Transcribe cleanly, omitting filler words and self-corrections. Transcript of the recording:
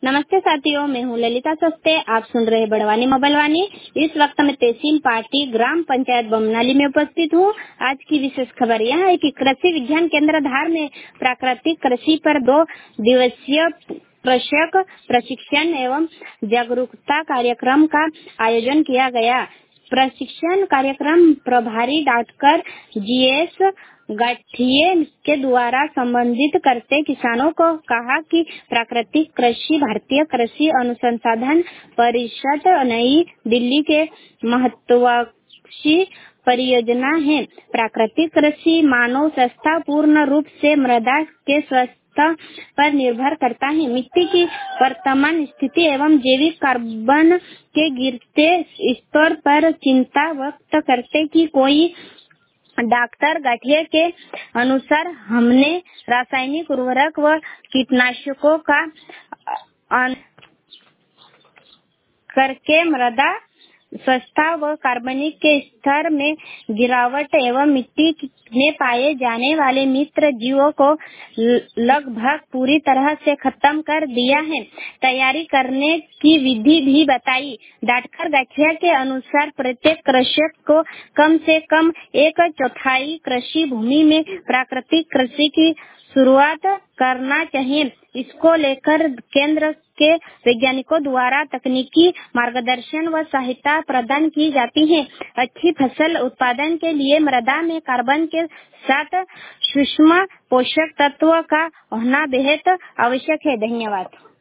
नमस्ते साथियों, मैं हूँ ललिता सस्ते। आप सुन रहे बड़वानी मोबाइलवानी। इस वक्त मैं तहसील पार्टी ग्राम पंचायत बमनाली में उपस्थित हूँ। आज की विशेष खबर यह है कि कृषि विज्ञान केंद्र धार में प्राकृतिक कृषि पर 2 दिवसीय कृषक प्रशिक्षण एवं जागरूकता कार्यक्रम का आयोजन किया गया। प्रशिक्षण कार्यक्रम प्रभारी डॉक्टर जीएस गाठिये के द्वारा संबोधित करते किसानों को कहा कि प्राकृतिक कृषि भारतीय कृषि अनुसंधान परिषद नई दिल्ली के महत्वाकांक्षी परियोजना है। प्राकृतिक कृषि मानव स्वास्थ्य पूर्ण रूप से मृदा के स्वास्थ्य पर निर्भर करता है। मिट्टी की वर्तमान स्थिति एवं जैविक कार्बन के गिरते स्तर पर चिंता व्यक्त करते कि कोई डॉक्टर गाठिये के अनुसार हमने रासायनिक उर्वरक व कीटनाशकों का करके मृदा स्वास्थ्य व कार्बनिक के स्तर में गिरावट एवं मिट्टी में पाए जाने वाले मित्र जीवों को लगभग पूरी तरह से खत्म कर दिया है। तैयारी करने की विधि भी बताई। डॉक्टर गाठिया के अनुसार प्रत्येक कृषक को कम से कम 1/4 कृषि भूमि में प्राकृतिक कृषि की शुरुआत करना चाहिए। इसको लेकर केंद्र के वैज्ञानिकों द्वारा तकनीकी मार्गदर्शन व सहायता प्रदान की जाती है। अच्छी फसल उत्पादन के लिए मृदा में कार्बन के साथ सूक्ष्म पोषक तत्व का होना बेहद आवश्यक है। धन्यवाद।